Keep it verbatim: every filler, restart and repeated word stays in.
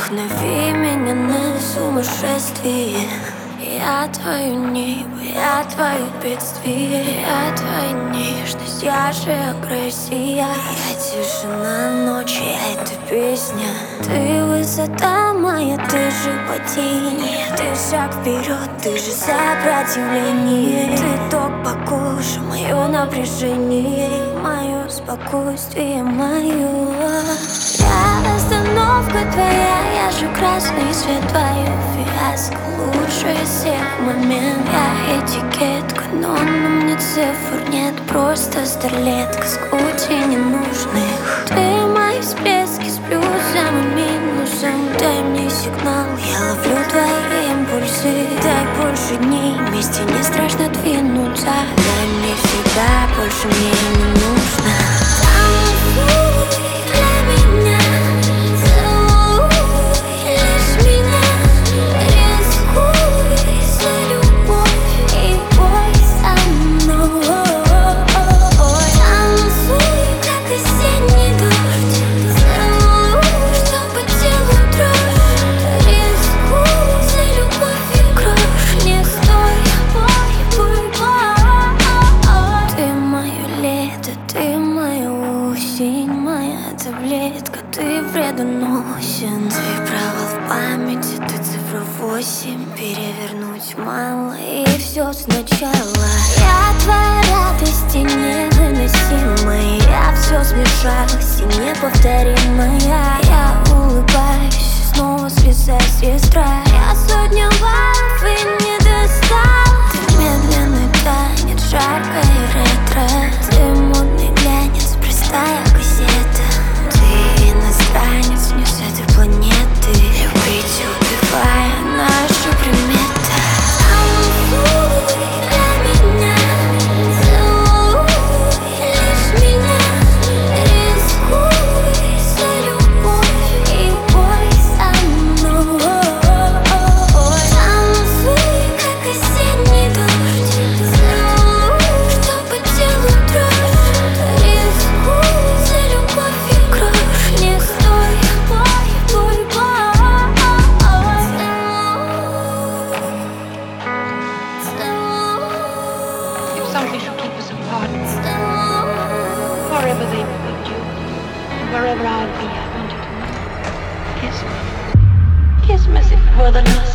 Вдохнови меня на сумасшествие. Я твое небо, я твое бедствие. Я твоя нежность, я же агрессия. Я тишина ночи, я эта песня. Ты высота моя, ты же падение. Ты шаг вперед, ты же сопротивление. Ты ток по коже, мое напряжение. Мое спокойствие, мое. Я остановка твоя, я же красный свет. Твое фиаско лучше всех момент. Я этикетка, но на мне цифр нет. Просто старлетка с кучей ненужных. Ты мои всплески с плюсом и минусом. Дай мне сигнал, я ловлю твои импульсы. Дай больше дней, вместе не страшно двинуться. Дай мне всегда, больше мне не нужно. Таблетка, ты вредоносен. Ты провал в памяти, ты цифра восемь. Перевернуть мало и все сначала. Я твоя радость и невыносимая. Я все смешалась и неповторимая. Я улыбаюсь, снова слеза сестра. Я сотня баллов и не достала. Ты медленный танец, жаркое ретро. Ты модный глянец, простая кассета. Иностранец не с этой планеты. Любить, убивая, наша примета. Танцуй для меня, целуй лишь меня. Рискуй за любовь и бой со мной. Танцуй, как осенний дождь. Целуй, что по телу дрожь. Рискуй за любовь и кровь. Не стой, бой, бой, бой. If something should keep us apart, wherever they put you, wherever I'll be, I want you to kiss me. Kiss me as if it were the last.